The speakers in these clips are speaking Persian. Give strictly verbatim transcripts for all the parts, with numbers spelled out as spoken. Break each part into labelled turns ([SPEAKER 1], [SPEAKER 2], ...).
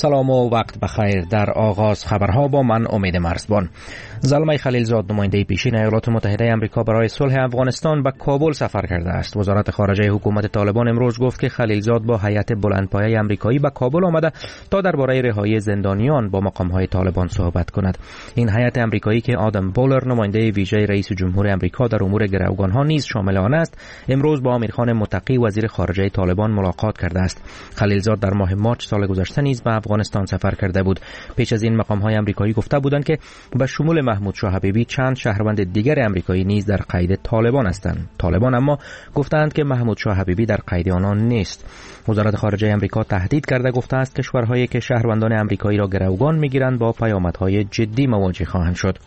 [SPEAKER 1] سلام و وقت بخیر. در آغاز خبرها با من امید مرزبان. زلمه خلیلزاد نماینده پیشین ایالات متحده آمریکا برای صلح افغانستان به کابل سفر کرده است. وزارت خارجه حکومت طالبان امروز گفت که خلیلزاد با هیئت بلندپایه آمریکایی به کابل آمده تا درباره رهایی زندانیان با مقام‌های طالبان صحبت کند. این هیئت آمریکایی که آدم بولر نماینده ویژه رئیس جمهور آمریکا در امور گروگان‌ها نیز شامل آن است، امروز با امیرخان متقی وزیر خارجه طالبان ملاقات کرده است. خلیلزاد در ماه مارچ سال گذشته نیز به افغانستان سفر کرده بود. پیش از این مقام‌های آمریکایی گفته بودند که به شمول محمود شاه حبیبی چند شهروند دیگر آمریکایی نیز در قید طالبان هستند. طالبان اما گفتند که محمود شاه حبیبی در قید آنان نیست. وزارت خارجه آمریکا تهدید کرده گفته است کشورهایی که شهروندان آمریکایی را گروگان می‌گیرند با پیامدهای جدی مواجه خواهند شد.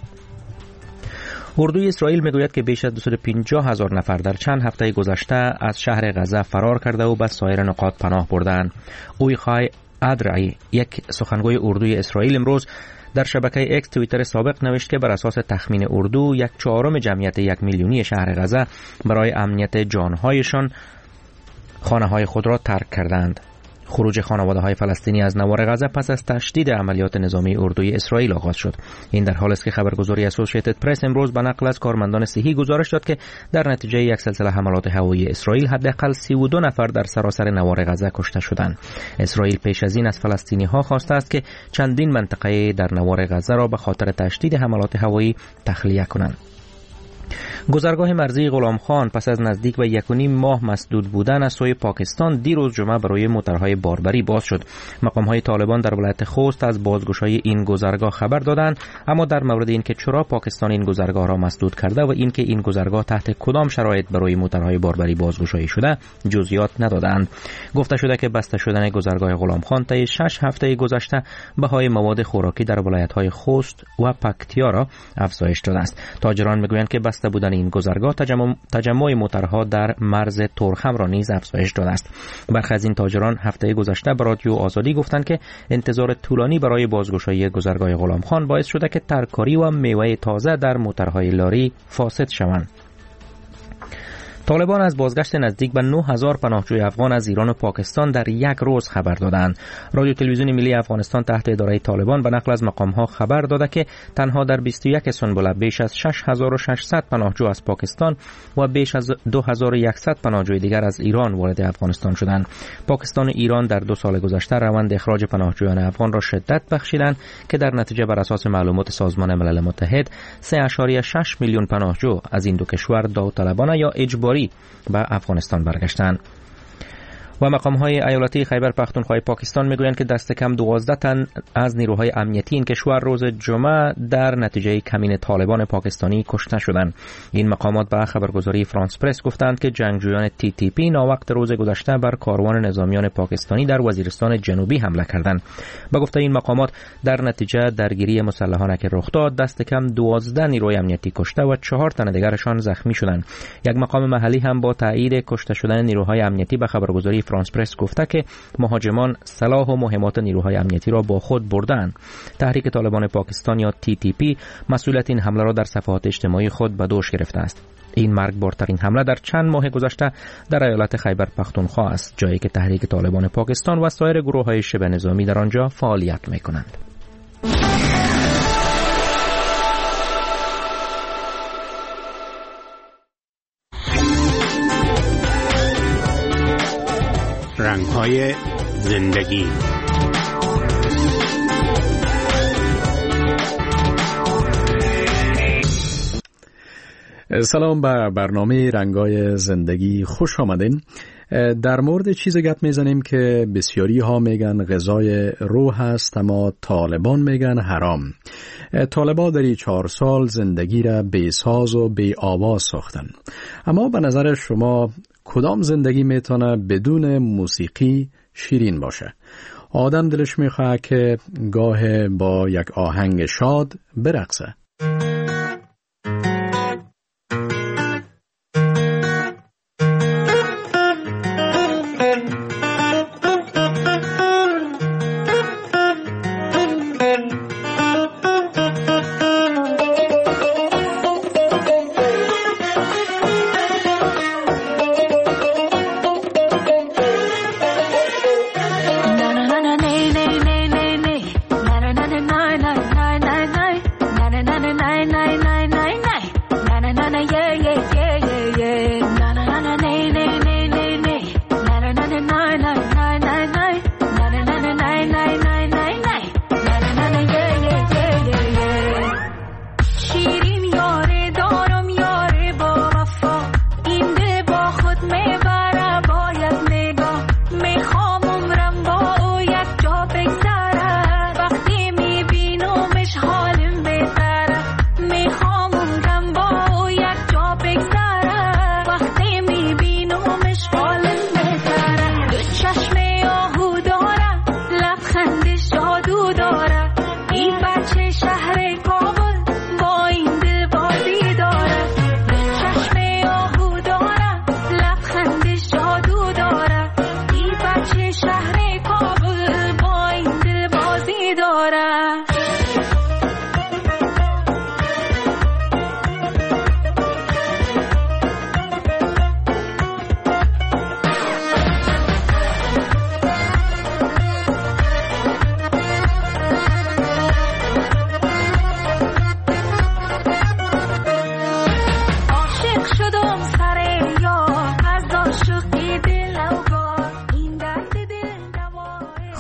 [SPEAKER 1] اردوی اسرائیل میگوید که بیش از دویست و پنجاه هزار نفر در چند هفته گذشته از شهر غزه فرار کرده و به سایر نقاط پناه بردند. اویخای ادرعی، یک سخنگوی اردوی اسرائیل، امروز در شبکه اکس توییتر سابق نوشت که بر اساس تخمین اردو یک چهارم جمعیت یک میلیونی شهر غزه برای امنیت جانهایشان خانه‌های خود را ترک کردند. خروج خانواده‌های فلسطینی از نوار غزه پس از تشدید عملیات نظامی اردوی اسرائیل آغاز شد. این در حالی است که خبرگزاری اسوسییتد پرس امروز به نقل از کارمندان صحی گزارش داد که در نتیجه یک سلسله حملات هوایی اسرائیل حداقل سی و دو نفر در سراسر نوار غزه کشته شدند. اسرائیل پیش از این از فلسطینی‌ها خواسته است که چندین منطقه در نوار غزه را به خاطر تشدید حملات هوایی تخلیه کنند. گذرگاه مرزی غلام خان پس از نزدیک به یک و نیم ماه مسدود بودن از سوی پاکستان دیروز جمعه برای موترهای باربری باز شد. مقام‌های طالبان در ولایت خوست از بازگشایی این گذرگاه خبر دادند، اما در مورد اینکه چرا پاکستان این گذرگاه را مسدود کرده و اینکه این گذرگاه تحت کدام شرایط برای موترهای باربری بازگشایی شده جزئیات ندادند. گفته شده که بسته شدن گذرگاه غلام خان طی شش هفته گذشته بهای مواد خوراکی در ولایت‌های خوست و پکتیا را افزایش داده است. تاجران میگویند که بسته بودن این گذرگاه تجمع, تجمع موترها در مرز تورخم را نیز افزایش داده است. برخی از این تاجران هفته گذشته به رادیو آزادی گفتند که انتظار طولانی برای بازگشایی گذرگاه غلام خان باعث شده که ترکاری و میوه تازه در موترهای لاری فاسد شوند. طالبان از بازگشت نزدیک به نه هزار پناهجوی افغان از ایران و پاکستان در یک روز خبر دادند. رادیو تلویزیون ملی افغانستان تحت اداره طالبان به نقل از مقام‌ها خبر داده که تنها در بیست و یک سنبله بیش از شش هزار و ششصد پناهجو از پاکستان و بیش از دو هزار و صد پناهجوی دیگر از ایران وارد افغانستان شدند. پاکستان و ایران در دو سال گذشته روند اخراج پناهجویان افغان را شدت بخشیدند که در نتیجه بر اساس معلومات سازمان ملل متحد سه ممیز شش میلیون پناهجو از این دو کشور داوطلبانه یا اجباری به افغانستان برگشتند. و مقام‌های ایالتی خیبر پختونخوا پاکستان میگویند که دست کم دوازده تن از نیروهای امنیتی این کشور روز جمعه در نتیجه کمین طالبان پاکستانی کشته شدند. این مقامات به خبرگزاری فرانس پرس گفتند که جنگجویان تی تی پی ناوقت روز گذشته بر کاروان نظامیان پاکستانی در وزیرستان جنوبی حمله کردند. با گفته این مقامات در نتیجه درگیری مسلحانه که رخ داد دست کم دوازده نیروی امنیتی کشته و چهار تن دیگرشان زخمی شدند. یک مقام محلی هم با تایید کشته شدن نیروهای امنیتی به خبرگزاری فرانس پرس گفته که مهاجمان سلاح و مهمات نیروهای امنیتی را با خود بردند. تحریک طالبان پاکستان یا تی تی پی مسئولیت این حمله را در صفحات اجتماعی خود به دوش گرفته است. این مرگبارترین حمله در چند ماه گذشته در ایالت خیبر پختونخوا است، جایی که تحریک طالبان پاکستان و سایر گروه‌های شبه نظامی در آنجا فعالیت می‌کنند.
[SPEAKER 2] رنگ‌های زندگی.
[SPEAKER 3] سلام به برنامه رنگ‌های زندگی، خوش آمدین. در مورد چیز گپ میزنیم که بسیاری ها میگن غذای روح هست اما طالبان میگن حرام. طالبان در این چهار سال زندگی را بی ساز و بی آواز ساختن. اما به نظر شما کدام زندگی میتونه بدون موسیقی شیرین باشه؟ آدم دلش میخواه که گاه با یک آهنگ شاد برقصه.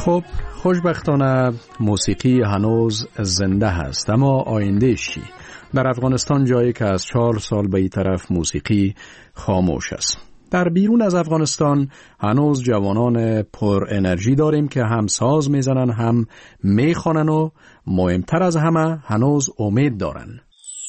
[SPEAKER 3] خب خوشبختانه موسیقی هنوز زنده هست، اما آیندهش چی؟ در افغانستان جایی که از چهار سال به این طرف موسیقی خاموش است. در بیرون از افغانستان هنوز جوانان پر انرژی داریم که هم ساز میزنن هم میخوانن و مهمتر از همه هنوز امید دارن.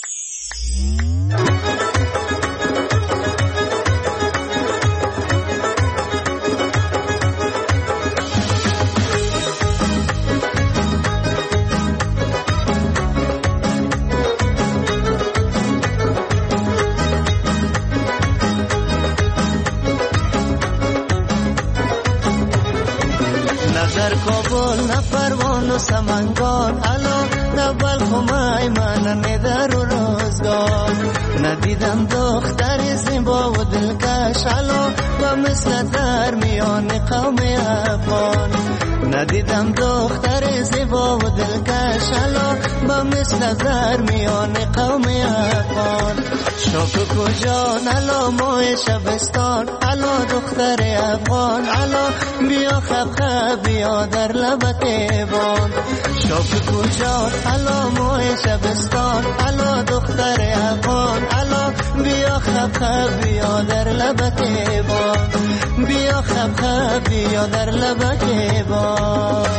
[SPEAKER 4] سمنگان الو نبال خمای من ندر و روزگار ندیدم دختر زیبا و دلکش الو و مثل در میان قوم افغان ندیدم دختر زیبا و دلکش الو و مثل در میان قوم افغان شوق کجا الو موی شبستان الو دختر افغان الو بیا خب خب بیا در لبت بان شوق کجا الو موی شبستان الو دختر افغان الو بیا خب خب بیا در لبت بان بیا خب خب بیا در لبت بان.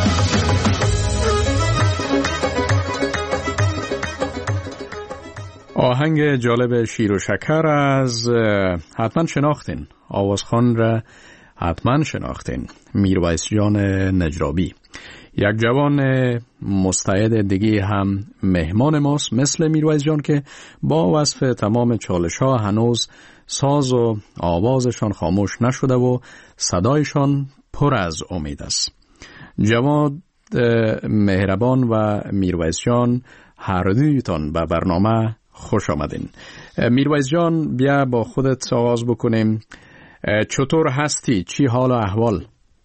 [SPEAKER 3] آهنگ جالب شیر و شکر از حتما شناختین، آوازخوان را حتما شناختین، میرویس جان نجرابی. یک جوان مستعد دیگه هم مهمان ماست مثل میرویس جان که با وصف تمام چالش ها هنوز ساز و آوازشان خاموش نشده و صدایشان پر از امید است. جواد مهربان و میرویس جان هر دویتان به برنامه خوش آمدین. میرویس جان بیا با خودت آغاز بکنیم. چطور هستی؟ چی حال و احوال؟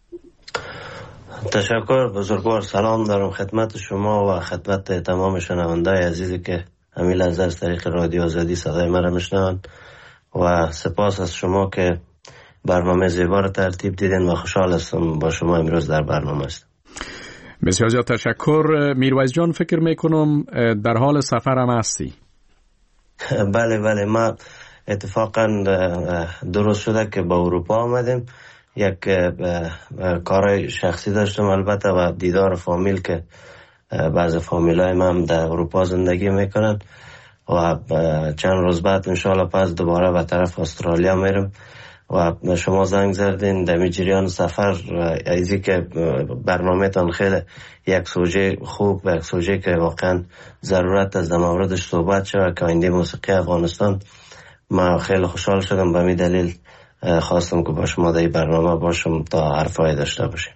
[SPEAKER 5] تشکر بزرگوار. سلام دارم خدمت شما و خدمت تمام شنوندای عزیزی که همین لحظه از طریق رادیو آزادی صدای مرا میشنوند و سپاس از شما که برنامه زیبا را ترتیب دیدین و خوشحال هستم با شما امروز در برنامه است.
[SPEAKER 3] بسیار زیاد تشکر. میرویس جان فکر میکنم در حال سفر هم هستی.
[SPEAKER 5] بله بله، ما اتفاقا درست شده که با اروپا آمدیم، یک کارهای شخصی داشتم البته و دیدار فامیل که بعض فامیل های من هم در اروپا زندگی میکنن و چند روز بعد انشاءالله پس دوباره به طرف استرالیا میرم و شما زنگ زدین در جریان سفر ایزی که برنامه تان خیلی یک سوژه خوب و یک سوژه که واقعا ضرورت از در موردش صحبت شد که آینده موسیقی افغانستان. ما خیلی خوشحال شدم به می دلیل خواستم که با شما در این برنامه باشم تا حرفای داشته باشیم.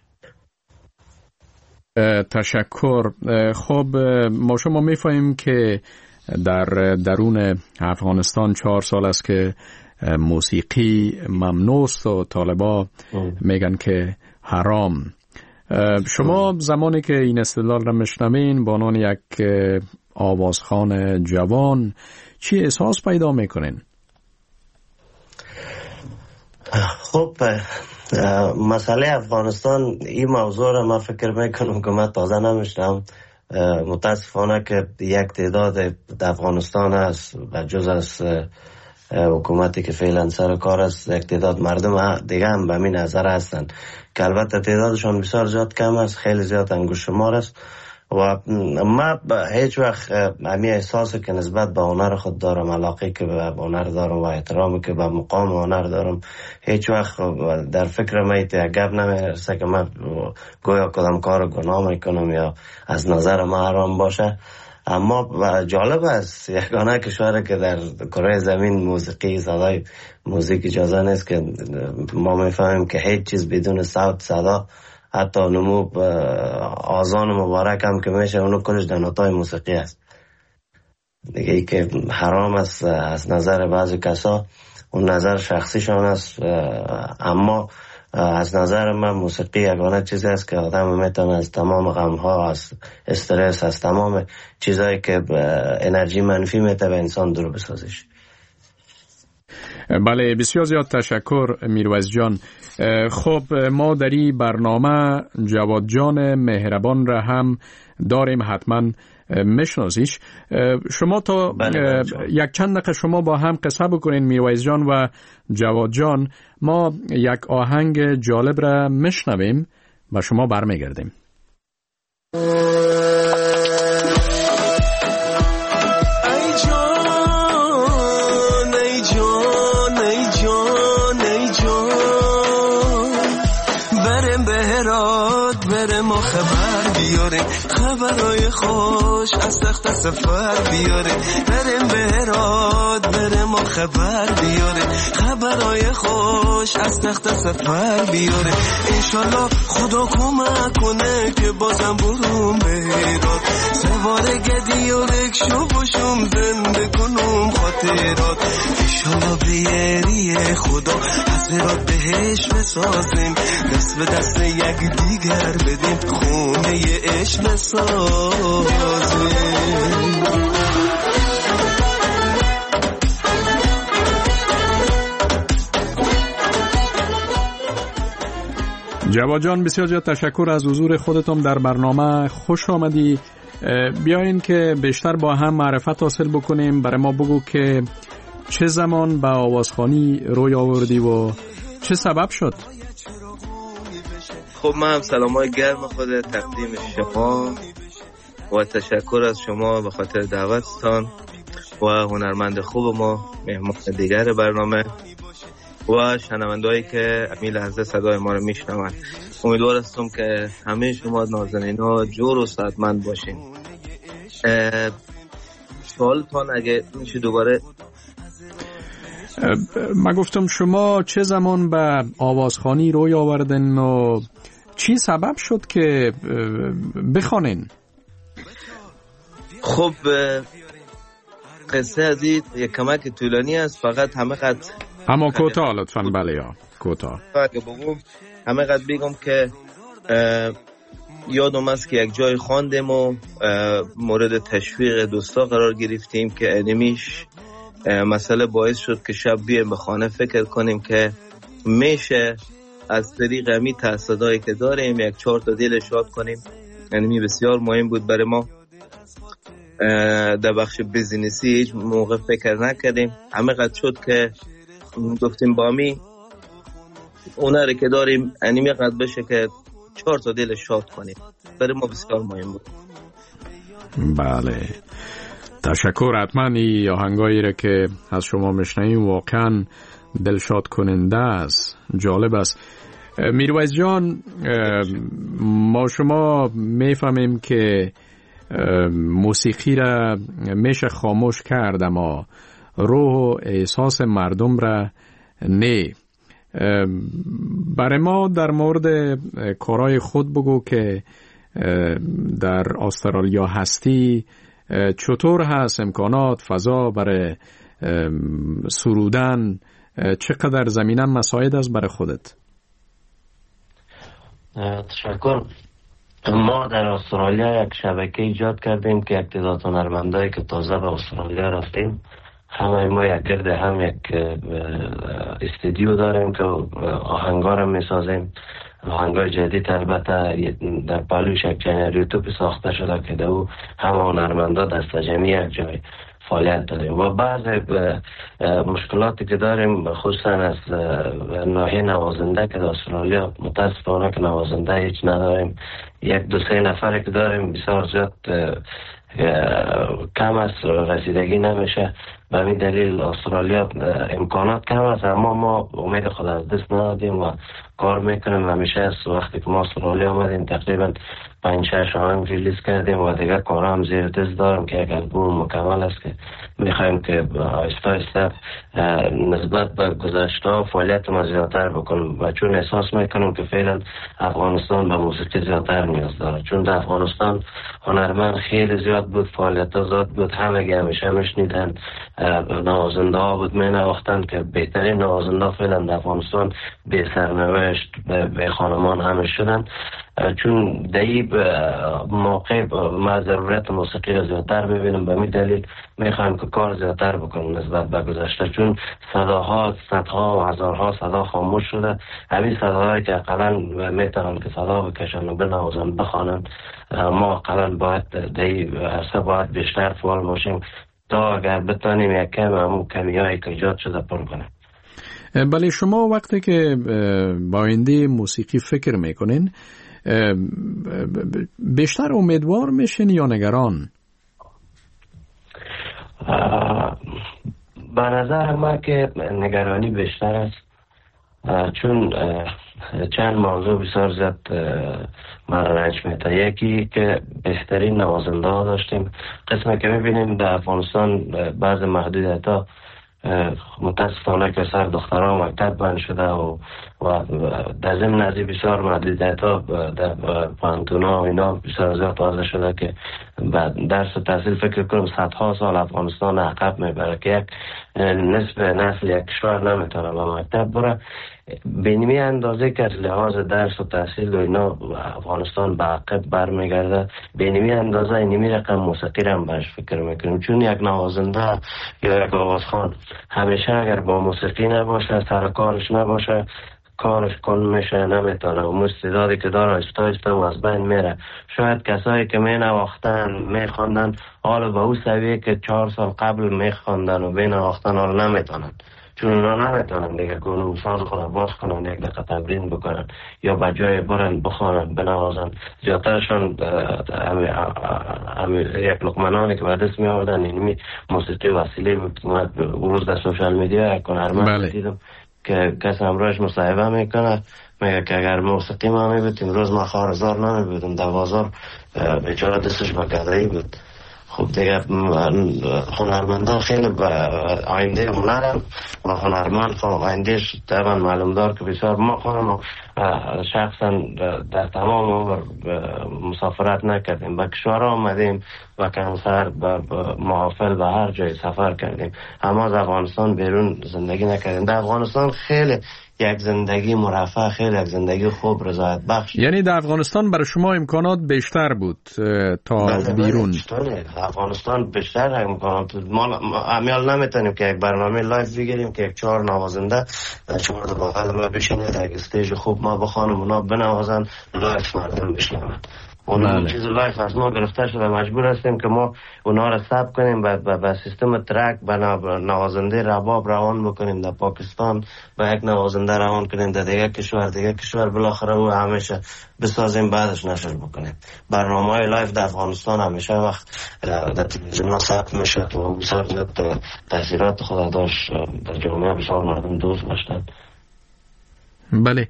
[SPEAKER 3] تشکر. خب ما شما میفهمیم که در درون افغانستان چهار سال است که موسیقی ممنوع است و طالبا میگن که حرام. شما زمانی که این استدلال را میشنوین با عنوان یک آوازخوان جوان چی احساس پیدا میکنین؟
[SPEAKER 5] خب مسئله افغانستان این موضوع را من فکر میکنم که من تازه نمیشنم. متاسفانه که یک تعداد در افغانستان است و جز از حکومتی که فعلا سر کار است یک تعداد مردم دیگه هم به این نظر هستن که البته تعدادشان بسیار زیاد کم است، خیلی زیاد انگشت شمار است و من هیچ وقت همی احساسی که نسبت به هنر خود دارم، علاقه که به هنر دارم و احترامی که به مقام هنر دارم، هیچ وقت در فکر من گپ نمیرسه که من گویا کدام کار گناه میکنم یا از نظر من حرام باشه. اما جالب است یگانه کشوری که در کره زمین موسیقی صدای موزیک اجازه نیست که ما میفهمیم که هیچ چیز بدون صوت صدا، حتی نمو آذان مبارک هم که میشه اونو کلش در نوتای موسیقی است دیگه. ای که حرام است از نظر بعضی کسا، اون نظر شخصیشان است، اما از نظر من موسیقی یگانه چیزی است که آدم میتونه از تمام غمها، از استرس، از تمام چیزایی که انرژی منفی میتونه به انسان دور بسازش.
[SPEAKER 3] بله، بسیار زیاد تشکر میرویس جان. خب ما در این برنامه جواد جان مهربان را هم داریم، حتما میشناسیش. شما تا یک چند دقیقه شما با هم قصه بکنین میرویس جان و جواد جان، ما یک آهنگ جالب را میشنویم و شما برمیگردیم.
[SPEAKER 6] خبرای خوش از تخت سفر بیاره، بریم بهراد بریم و خبر بیاره، خبرای خوش از تخت سفر بیاره. انشالله خدا کمک کنه که بازم بروم بهراد، سوار گدی و رکشو باشم زنده کنم خاطرات. انشالله بیاری خدا حسرات بهش بسازیم، دست به دست یک دیگر بدیم، خونه عشق بسازیم.
[SPEAKER 3] جواد جان بسیار زیاد تشکر از حضور خودتون در برنامه. خوش آمدی. بیاین که بیشتر با هم معرفت حاصل بکنیم. برای ما بگو که چه زمان به آوازخوانی روی آوردی و چه سبب شد؟
[SPEAKER 7] خب من هم سلامای گرم خود تقدیم شما و تشکر از شما به خاطر دعوتتان و هنرمند خوب ما، مهمان دیگر برنامه و شنوندهایی که امی لحظه صدای ما رو میشنوند. امیدوار هستم که همه شما نازنینا جور و سعادتمند باشین. سوالتان اگه میشه دوباره.
[SPEAKER 3] من گفتم شما چه زمان به آوازخوانی روی آوردن و چی سبب شد که بخوانین؟
[SPEAKER 7] خب قصه از این یک کمک طولانی است، فقط همه قد
[SPEAKER 3] اما کوتاه لطفاً. بله یا کوتاه
[SPEAKER 7] همه قد بگم که یادم است که یک جای خواندیم و مورد تشویق دوستا قرار گرفتیم که انیمیش مسئله باعث شد که شب بیایم به خانه فکر کنیم که میشه از طریق امی تصدایی که داریم یک چهار تا دل شاد کنیم. انیمی بسیار مهم بود برای ما. در بخش بیزینسی هیچ موقع فکر نکردیم، همه قد شد که گفتیم با می اونره که داریم انیمی قد بشه که چهار تا دل شاد کنیم. برای ما بسیار مهم بود.
[SPEAKER 3] بله تشکر. حتما این آهنگایی را که از شما میشنویم واقعا دلشاد کننده است، جالب است. میرویس جان، ما شما میفهمیم که موسیقی را میشه خاموش کرد اما روح و احساس مردم را نه. برای ما در مورد کارهای خود بگو که در استرالیا هستی، چطور هست امکانات فضا برای سرودن؟ چقدر زمینه مساعد است برای خودت؟
[SPEAKER 5] تشکر. ما در استرالیا یک شبکه ایجاد کردیم که یک تعداد هنرمندایی که تازه به استرالیا رفتیم، همه ما یک گرد هم یک استودیو داریم که آهنگا رو میسازیم. آهنگای جدید البته در پلوش یک چنل یوتیوب ساخته شده که دو همه هنرمندا دست جمعی یک جای فعالیت داریم و بعض مشکلاتی که داریم خصوصا از ناحیه نوازنده که در استرالیا متاسفانه که نوازنده هیچ نداریم. یک دو سه نفره که داریم بسیار زیاد کم است، رسیدگی نمیشه. به این دلیل استرالیا امکانات کم است، اما ما امید خود از دست ندادیم و کار میکنیم. همیشه از وقتی که ما استرالیا آمدیم تقریبا پنج شش آهنگ ریلیز کردیم و دیگه کارا هم زیر دست دارم که یک البوم مکمل است که میخوایم که آهسته آهسته نسبت به گذشته ها فعالیت ما زیادتر بکنیم و چون احساس میکنم که فعلا افغانستان به موسیقی زیادتر نیاز داره، چون در افغانستان هنرمند خیلی زیاد بود، فعالیت ها زیاد بود، همه همیشه میشنیدن، نوازنده ها بود می نواختن که بهترین نوازنده فعلا در افغانستان به سرنوشت به خانمان همه شدن. چون دایی موقع ما ضرورت موسیقی را زیادتر ببینم، به می دلیل میخوایم که کار زیادتر بکنم نسبت به گذشته، چون صداها صدها و هزارها صدا خاموش شده. همین صداهایی که اقلا میتونن که صدا بکشن و بنوازن بخوانن، ما اقلا باید دایی عرصه باید بیشتر فعال باشیم تا اگر بتانیم یک کم همون کمیایی که ایجاد شده پر کنیم.
[SPEAKER 3] بله، شما وقتی که با آینده موسیقی فکر میکنین بیشتر امیدوار میشین یا نگران؟
[SPEAKER 5] به نظر ما که نگرانی بیشتر است، چون چند موضوع بسیار زیاد مرا رنج میده. یکی که بهترین نوازنده ها داشتیم، قسمی که میبینیم در افغانستان بعض محدودیت ها متاسفانه که سر دخترها مکتب بند شده و و در ضمن از بسیار محدودیت ها در پانتون ها و اینا بسیار زیاد واضح شده که درس و تحصیل فکر کنم صدها سال افغانستان عقب میبره که یک نصف نسل یک کشور نمیتونه به مکتب بره. به نیمی اندازه که از لحاظ درس و تحصیل و اینا افغانستان به عقب برمیگرده، به نیمی اندازه نیمی رقم موسیقی را هم برش فکر میکنیم، چون یک نوازنده یا یک آوازخوان همیشه اگر با موسیقی نباشه، سر کارش نباشه، کارش کن میشه، نمیتونه و استعدادی که داره آهسته آهسته و از بین میره. شاید کسایی که می نواختن می خواندن حالا به او سویه که چهار سال قبل می خواندن و بین نواختن حالا نمیتونن، چون اونا نمیتونن دیگه کنون ساز خود باز کنن، یک دقیقه تمرین بکنن یا بجای برن بخوانن بنوازن. زیادترشان یک لقمنانی که به دست می آوردن اینمی موسیقی وسیله بود. روز در سوشال میدیا یک هنرمند دیدم که کسی همراهش مصاحبه میکنه، میگه که اگر موسیقی ما میبودیم روز ما خارزار نمیبودیم، دوازار بیچاره دستش با گدایی بود. خب دیگه هنرمندان خیلی آینده هنرم و هنرمند خب آیندهش طبعا معلوم دار که بسیار ما خودم شخصا در تمام عمر مسافرت نکردیم، به کشور آمدیم و کنسر به محافل به هر جای سفر کردیم، اما از افغانستان بیرون زندگی نکردیم. در افغانستان خیلی یک زندگی مرفه، خیلی یک زندگی خوب رضایت بخش.
[SPEAKER 3] یعنی در افغانستان برای شما امکانات بیشتر بود تا بله بیرون؟
[SPEAKER 5] بله، افغانستان بیشتر امکانات. ما امیال نمیتونیم که یک برنامه لایف بگیریم که یک چهار نوازنده چهار تا بغل ما بشینه در یک استیج خوب ما بخوانم اونا بنوازن، لایف مردم بشنون. اون چیز لایف از ما گرفته شده، مجبور هستیم که ما اونا را ثبت کنیم و به سیستم ترک به نوازنده رباب روان بکنیم در پاکستان، به یک نوازنده روان کنیم در دیگه کشور دیگه کشور، بالاخره او همیشه بسازیم بعدش نشر بکنیم. برنامه‌های لایف در افغانستان همیشه وقت در تلویزیون ثبت میشه و بسیار زیاد تاثیرات خود داشت در جامعه، بسیار مردم دوست داشتن.
[SPEAKER 3] بله،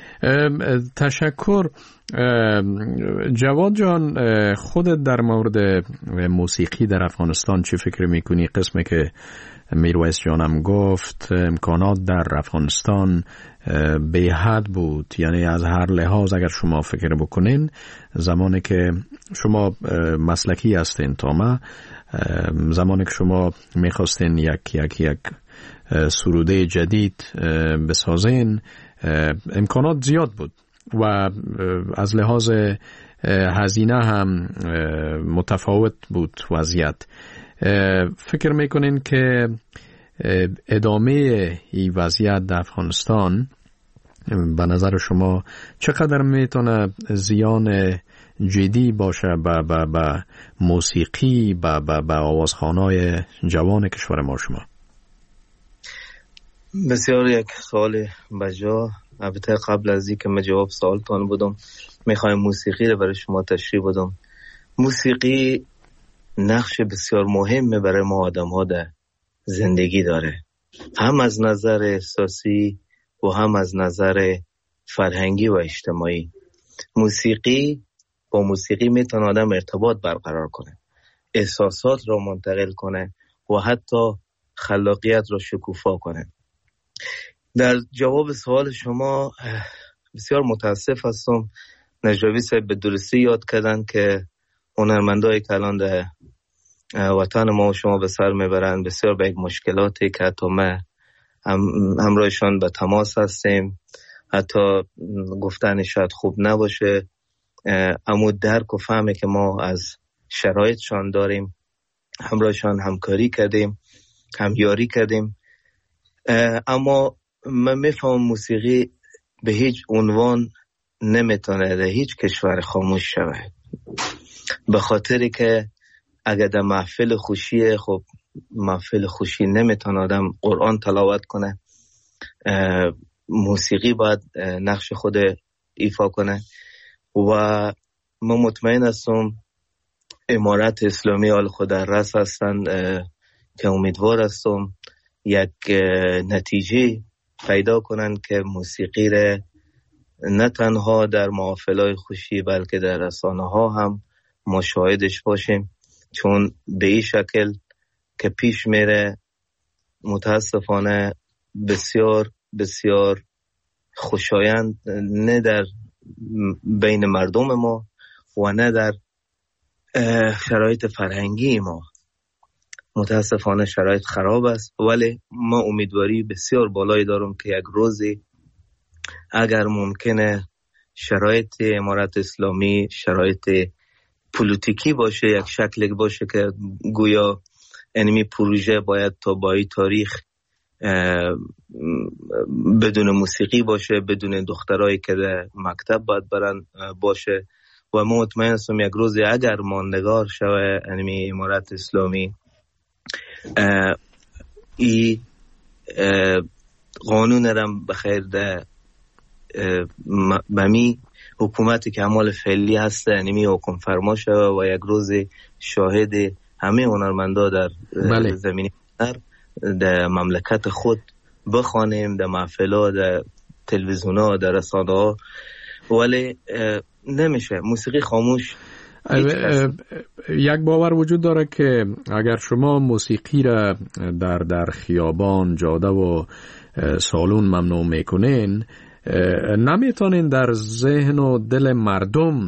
[SPEAKER 3] تشکر. جواد جان، خودت در مورد موسیقی در افغانستان چی فکر میکنی؟ قسمی که میرویس جانم گفت امکانات در افغانستان به حد بود، یعنی از هر لحاظ اگر شما فکر بکنین زمانی که شما مسلکی هستین تا ما، زمانی که شما میخواستین یک یک یک سروده جدید بسازین امکانات زیاد بود و از لحاظ هزینه هم متفاوت بود وضعیت. فکر میکنین که ادامه این وضعیت در افغانستان به نظر شما چقدر میتونه زیان جدی باشه به با با موسیقی، به با با آوازخوانای جوان کشور ما شما؟
[SPEAKER 7] بسیار یک سوال بجا. البته قبل از اینکه من جواب سوالتون بدم میخوایم موسیقی رو برای شما تشریح بدم. موسیقی نقش بسیار مهمی برای ما آدم ها در زندگی داره، هم از نظر احساسی و هم از نظر فرهنگی و اجتماعی. موسیقی با موسیقی میتونه آدم ارتباط برقرار کنه، احساسات رو منتقل کنه و حتی خلاقیت رو شکوفا کنه. در جواب سوال شما بسیار متاسف هستم، نجوی صاحب به درستی یاد کردن که هنرمندایی که الان در وطن ما و شما به سر میبرن بسیار به یک مشکلاتی که حتی ما هم همراهشان به تماس هستیم، حتی گفتن شاید خوب نباشه، اما درک و فهمی که ما از شرایطشان داریم همراهشان همکاری کردیم، همیاری کردیم. اما من میفهم موسیقی به هیچ عنوان نمیتونه در هیچ کشور خاموش شود، به خاطری که اگر در محفل خوشیه، خب محفل خوشی نمیتونه آدم قرآن تلاوت کنه، موسیقی باید نقش خود ایفا کنه. و من مطمئن هستم امارت اسلامی آل خود در رأس هستن که امیدوار هستم یک نتیجه پیدا کنن که موسیقی را نه تنها در محافلهای خوشی بلکه در رسانه ها هم مشاهدش باشیم، چون به این شکل که پیش میره متاسفانه بسیار بسیار خوشایند نه در بین مردم ما و نه در شرایط فرهنگی ما. متاسفانه شرایط خراب است، ولی ما امیدواری بسیار بالایی دارم که یک روزی اگر ممکنه شرایط امارت اسلامی شرایط پولیتیکی باشه، یک شکل باشه که گویا انمی پروژه باید تا بایی تاریخ بدون موسیقی باشه، بدون دخترایی که در مکتب باید برن باشه. و ما مطمئن هستم یک روزی اگر ماندگار شوه انمی امارت اسلامی ای قانون رم بخیر ده بمی حکومتی که عمال فعلی هست انمی حکم فرما شوه و یک روزی شاهد همه هنرمندا در بله. زمینی هنر در مملکت خود بخوانیم، در محفل‌ها، در تلویزیون‌ها، در رسانه‌ها. ولی نمیشه موسیقی خاموش.
[SPEAKER 3] یک باور وجود داره که اگر شما موسیقی را در در خیابان، جاده و سالن ممنوع میکنین، نمیتونین در ذهن و دل مردم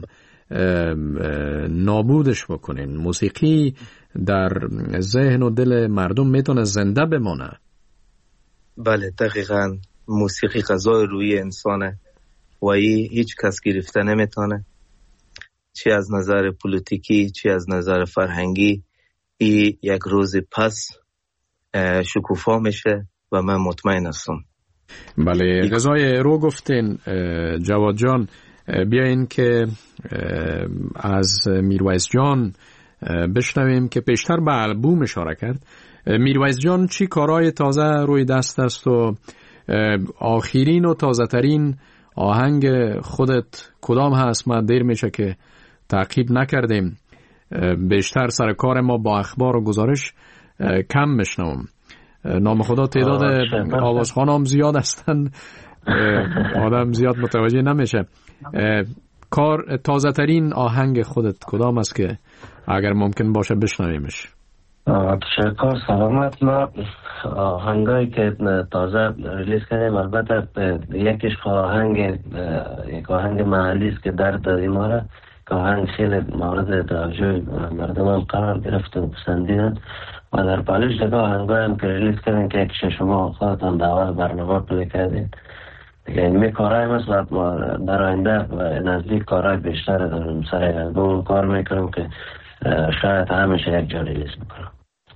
[SPEAKER 3] نابودش بکنین. موسیقی در ذهن و دل مردم میتونه زنده بمانه.
[SPEAKER 7] بله دقیقاً، موسیقی غذای روی انسانه و ای هیچ کس گرفته نمیتونه، چی از نظر پولیتیکی چی از نظر فرهنگی. ای یک روز پس شکوفا میشه و من مطمئن هستم.
[SPEAKER 3] بله غذای رو گفتین جواد جان. بیاین که از میرویس جان بشنویم که پیشتر به البوم اشاره کرد. میرویس جان چی کارهای تازه روی دست است و آخرین و تازه ترین آهنگ خودت کدام هست؟ من دیر میشه که تعقیب نکردیم، بیشتر سر کار ما با اخبار و گزارش کم میشنوم. نام خدا تعداد آوازخوان هم زیاد هستن، آدم زیاد متوجه نمیشه. کار تازه ترین آهنگ خودت کدام است که اگر ممکن باشه بشنویمش؟
[SPEAKER 8] تشکر، سلامت. ما آهنگایی که تازه ریلیز کردیم البته یکیش آهنگ یک آهنگ محلی است که درد دادی ما را، که آهنگ خیلی مورد توجه مردم هم قرار گرفت و پسندیدن و در پالش دیگه آهنگایی هم که ریلیز کردیم که یکیش شما خودتان دعوت برنامه پلی کردین دیگه. اینمی کارهای مثل در آینده و نزدیک کارهای بیشتر داریم سر البوم کار میکنم که شاید همیشه یک جا ریلیز میکنم.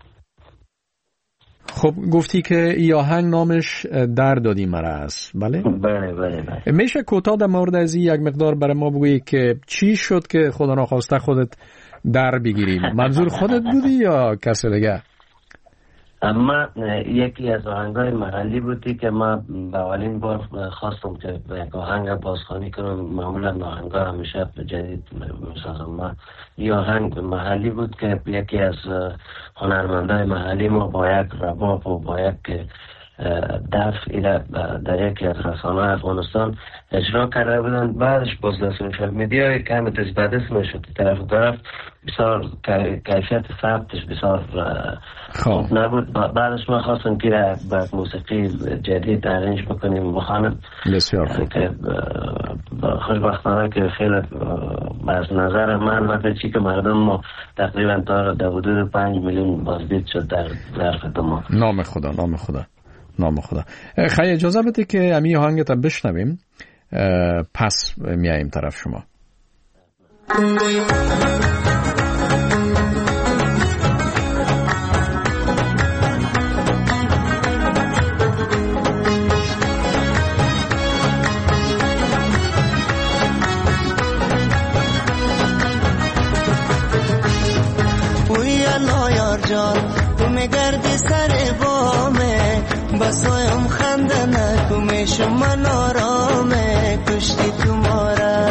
[SPEAKER 3] خب گفتی که ای آهنگ نامش در دادی مرا است، بله؟
[SPEAKER 8] بله بله بله.
[SPEAKER 3] میشه کوتاه در مورد از این یک مقدار برای ما بگویی که چی شد که خدا ناخواسته خودت در بگیری؟ منظور خودت بودی یا کسی دیگه؟
[SPEAKER 8] اما یکی از آهنگای محلی بودی که ما به اولین بار خواستم که یک آهنگ بازخوانی کنم. معمولا آهنگا همیشه جدید میسازم. ما این آهنگ محلی بود که یکی از هنرمندای محلی ما با یک رباب و با یک دف در یکی از رسانه افغانستان اجرا کرده بودن. بعدش باز در سوشال میدیا کمی تزبدس میشد طرف طرف، بسیار کیفیت ثبتش بسیار خوب نبود. بعدش ما خواستم که با موسیقی جدید ارنج بکنیم بخوانم.
[SPEAKER 3] بسیار خوب. که
[SPEAKER 8] خوشبختانه که خیلی از نظر من و چی که مردم ما تقریبا تا حدود پنج میلیون بازدید شد در ظرف دو ماه.
[SPEAKER 3] نام خدا نام خدا نام خدا. خیلی اجازه بده که امی آهنگت بشنویم، پس میاییم طرف شما.
[SPEAKER 4] تو میگردی سر بامه بسایم خنده نکمیش من آرامه کشتی تو ماره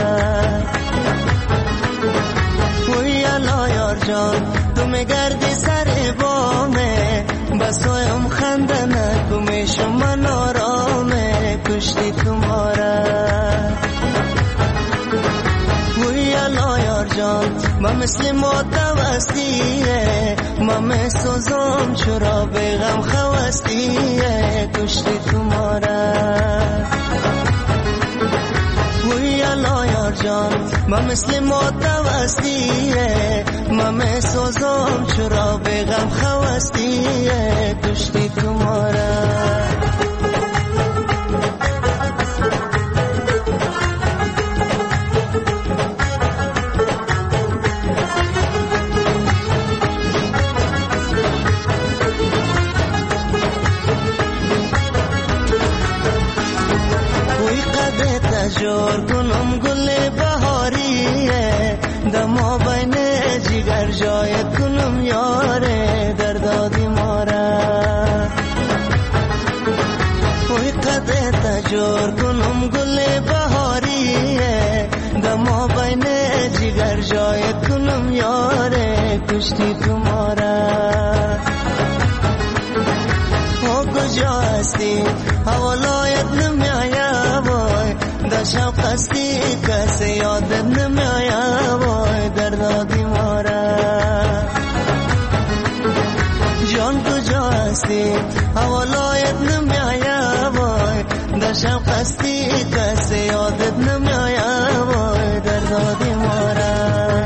[SPEAKER 4] وی الا یار جان تو میگردی سر بامه بسایم خنده نکمیش من آرامه کشتی تو ماره وی الا یار جان ما مثل متوستیه ما مسوزم چرا بغم خوستیه کشتی تو ماره وی الا یار جان ما مثل متوستیه ما مسوزم چرا بغم خوستیه کشتی تو ماره جور کنم گل بهاریه دما بین جگر جای کنم یاره در دادی ماره وی قده تجور کنم گل بهاریه دما بین جگر جای کنم یاره کشتی تو ماره او کجا هستی حوالایت نمیایا بای در شب قصدی کسی یادت نمیایا بای در دادی ماره جان کجا هستی حوالایت نمیایا بای در شب قصدی کسی یادت نمیایا بای در دادی ماره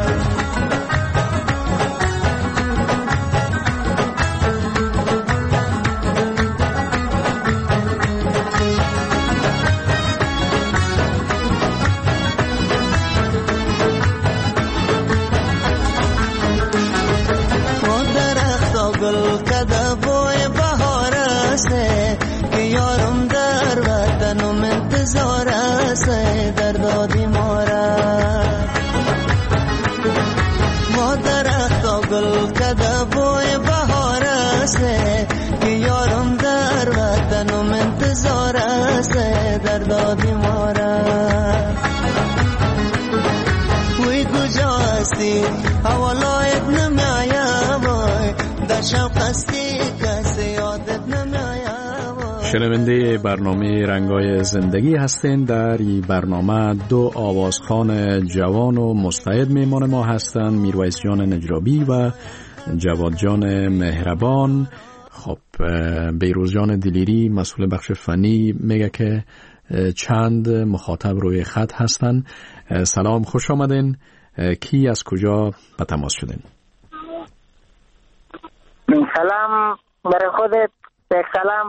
[SPEAKER 4] گل کده بوی بهار است که یارم در وطنم انتظار است در دادی ماره ما درختا گل کده بوی بهار است که یارم در وطنم انتظار است در دادی ماره وی کجا هستی حوالایت نمیایا بای در شب قصدی کسی یادت نمیایا.
[SPEAKER 3] شنونده برنامه رنگای زندگی هستین. در این برنامه دو آوازخوان جوان و مستعد میمان ما هستند، میرویس جان نجرابی و جواد جان مهربان. خب بیروز جان دلیری مسئول بخش فنی میگه که چند مخاطب روی خط هستن. سلام، خوش آمدین. کی از کجا به تماس شدین؟
[SPEAKER 9] سلام برای خودت، یک سلام